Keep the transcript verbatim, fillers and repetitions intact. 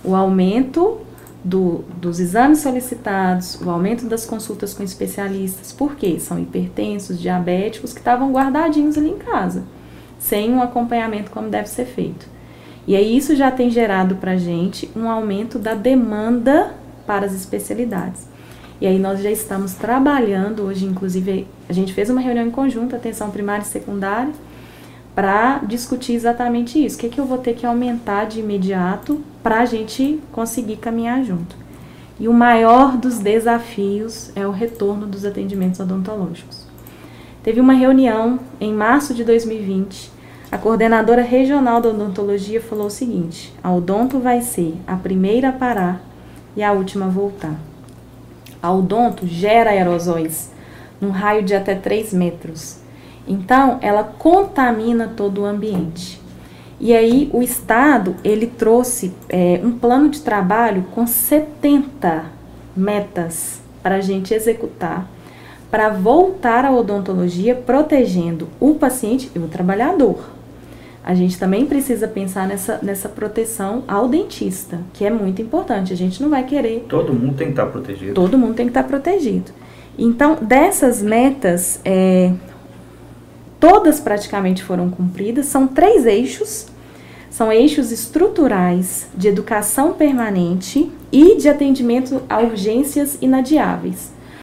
o aumento do, dos exames solicitados, o aumento das consultas com especialistas, porque são hipertensos, diabéticos, que estavam guardadinhos ali em casa, sem um acompanhamento como deve ser feito. E aí isso já tem gerado para a gente um aumento da demanda para as especialidades. E aí nós já estamos trabalhando, hoje inclusive a gente fez uma reunião em conjunto, atenção primária e secundária, para discutir exatamente isso. O que, é que eu vou ter que aumentar de imediato para a gente conseguir caminhar junto. E o maior dos desafios é o retorno dos atendimentos odontológicos. Teve uma reunião em março de dois mil e vinte, a coordenadora regional da odontologia falou o seguinte: a odonto vai ser a primeira a parar e a última a voltar. A odonto gera aerosóis num raio de até três metros. Então, ela contamina todo o ambiente. E aí, o Estado, ele trouxe é, um plano de trabalho com setenta metas para a gente executar, para voltar à odontologia protegendo o paciente e o trabalhador. A gente também precisa pensar nessa, nessa proteção ao dentista, que é muito importante. A gente não vai querer... Todo mundo tem que estar protegido. Todo mundo tem que estar protegido. Então, dessas metas, é, todas praticamente foram cumpridas. São três eixos. São eixos estruturais de educação permanente e de atendimento a urgências inadiáveis.